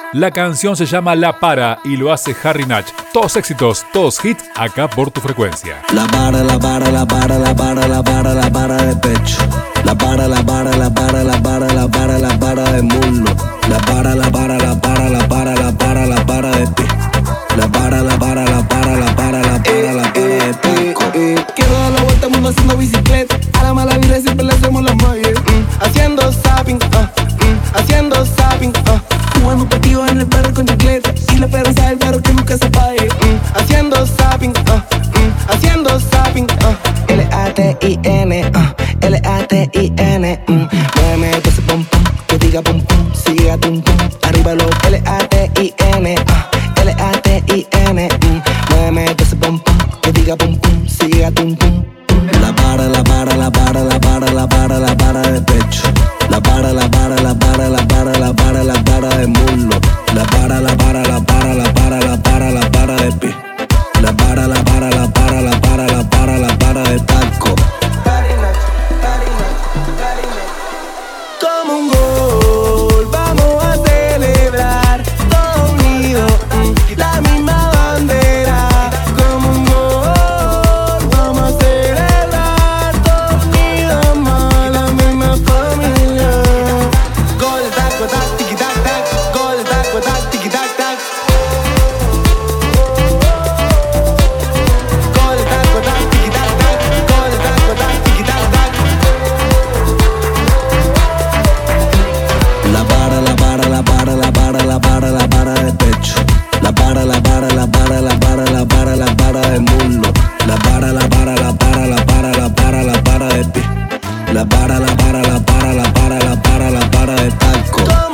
La canción se llama La Para y lo hace Harry Natch. Todos éxitos, todos hits, acá por tu frecuencia. La para, la para, la para, la para, la para, la para de pecho. La para, la para, la para, la para, la para, la para de muslo. La para, la para, la para, la para, la para, la para de pie. La para, la para, la para, la para, la para, la para de taco. Quiero dar la vuelta al mundo haciendo bicicleta. A la mala vida siempre le hacemos la malla. Haciendo zapping, haciendo zapping, jugando partido en el perro con chicleta. Y la esperanza del perro que nunca se pague. Haciendo zapping, haciendo zapping, L-A-T-I-N, L-A-T-I-N. Muéveme ese pum pum, que diga pum pum, siga tum tum. Arriba los L-A-T-I-N, L-A-T-I-N. Muéveme ese pum pum, que diga pum pum, siga tum tum. La para, la para, la para, la para, la para, la para de pecho. La para, la para, la para, la para, la para, la para de muslo. La para, la para, la para, la para, la para, la para de pie. La para, la para, la para, la para, la para, la para de taco. Como un gol, vamos a celebrar todo unido, la misma bandera. Como un gol, vamos a celebrar todo unido, más la misma familia. Gol, taco, tac, tiki, tac, tac. Gol, taco, tac, tiki, tac, tac. Gol, taco, tac, tiki, tac, tac. Gol, taco, tac, tiki, tac, tac. La para, la para, la para, la para, la para, la para de pecho. La para, la para, la para, la para, la para, la para de muslo. La para, la para, la para, la para, la para, la para de pie. La para, la para, la para, la para, la para, la para de taco.